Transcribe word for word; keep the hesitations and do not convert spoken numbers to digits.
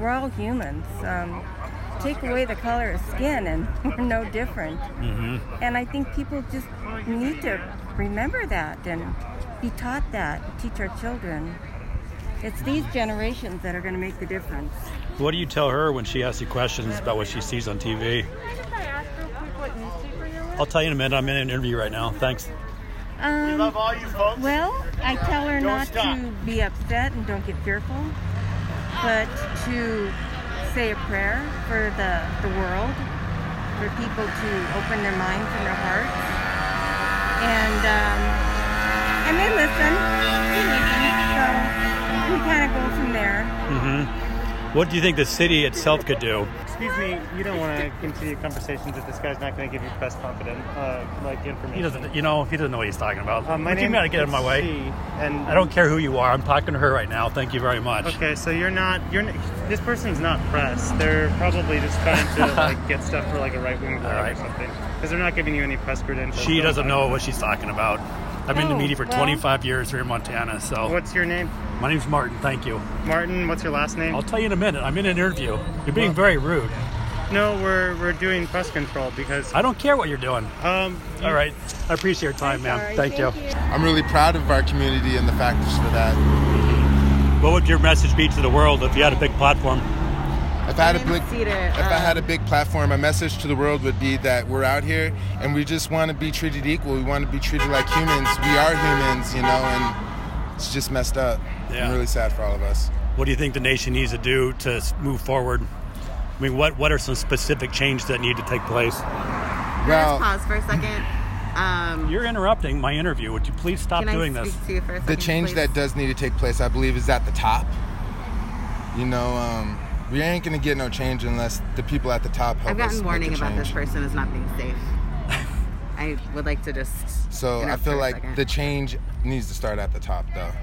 we're all humans. Um, take away the color of skin and we're no different. Mm-hmm. And I think people just need to remember that and be taught that, teach our children. It's these generations that are going to make the difference. What do you tell her when she asks you questions about what she sees on T V? I'll tell you in a minute. I'm in an interview right now. Thanks. Um, We love all you folks. Well, I tell her Don't not stop. to be upset and don't get fearful, but to say a prayer for the, the world, for people to open their minds and their hearts. And um, and they listen. They listen. So we kind of go from there. Mm-hmm. What do you think the city itself could do? Excuse me, you don't want to continue conversations if this guy's not going to give you press confident, uh, like information. He doesn't, you know, he doesn't know what he's talking about. Uh, my But you name gotta get in my is way. C, and I don't care who you are. I'm talking to her right now. Thank you very much. Okay, so you're not. You're. n- This person's not press. They're probably just trying to like get stuff for like a right wing blog right. or something, because they're not giving you any press credentials. She Don't doesn't talk know about what she's talking about. I've been in the Oh, media for well. twenty-five years here in Montana, so. it. What's your name, My name's Martin. Thank you. Martin? What's your last name? I'll tell you in a minute. I'm in an interview. You're being Well- very rude. No, we're we're doing press control because I don't care what you're doing. um. you- All right. I appreciate your time, I'm ma'am. sorry. Thank, you. I'm really proud of our community and the factors for that. What would your message be to the world if you had a big platform? If I had a didn't big, see it, if I had a um, big platform, my message to the world would be that we're out here and we just want to be treated equal. We want to be treated like humans. We are humans, you know, and it's just messed up. Yeah. I'm really sad for all of us. What do you think the nation needs to do to s- move forward? I mean, what, what are some specific changes that need to take place? Well, Let's pause for a second. Um, You're interrupting my interview. Would you please stop can doing I this? speak to you for a the second, change please? that does need to take place, I believe, is at the top. You know, um, we ain't going to get no change unless the people at the top help I've us gotten make warning the about this change. person as not being safe. I would like to just. So I interrupt feel for a like second. the change needs to start at the top, though.